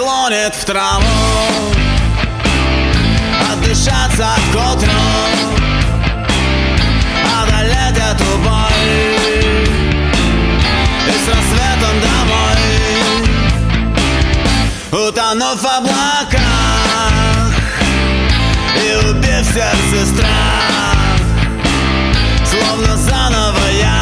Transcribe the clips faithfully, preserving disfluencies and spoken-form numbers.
клонит в траву, отдышаться к утру, одолеть эту боль и с рассветом домой, утонув в облаках и убив в сердце страх, словно заново я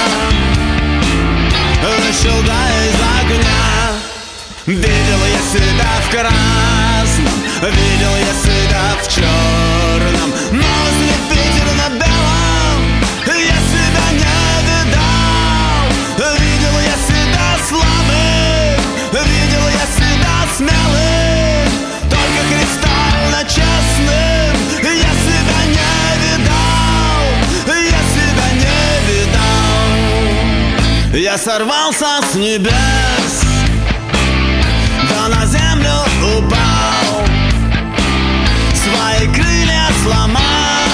вышел, да, из огня. Видел я себя в красном, видел я себя в черном, но ослепительно белом я себя не видал. Видел я себя слабым, видел я себя смелым, только кристально честным я себя не видал, я себя не видал. Я сорвался с небес, да на землю упал, свои крылья сломал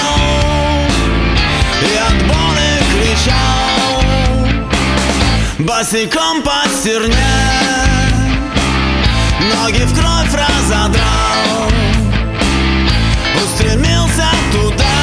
и от боли кричал. Босиком по стерне, ноги в кровь разодрал, устремился туда,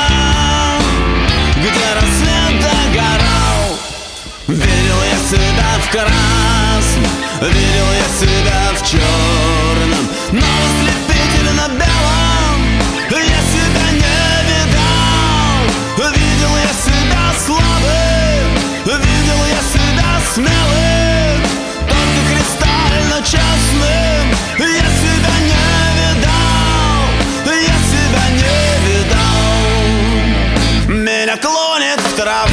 где рассвет догорал. Видел я себя в красном, видел я себя в черном, но ослепительно белом я себя не видал. Видел я себя слабым, видел я себя смелым, только кристально честным я себя не видал, я себя не видал. Меня клонит в траву,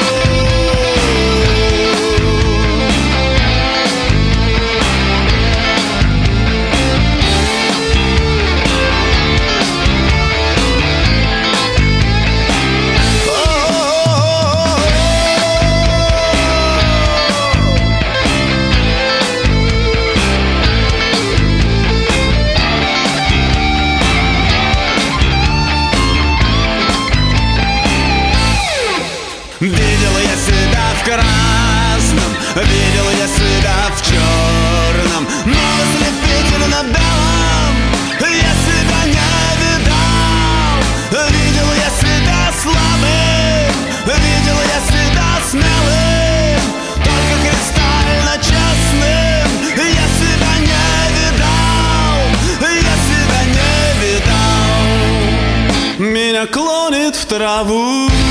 видел я себя в красном, видел я себя в черном, но ослепительно белом я себя не видал. Видел я себя слабым, видел я себя смелым, только кристально честным я себя не видал, я себя не видал. Меня клонит в траву.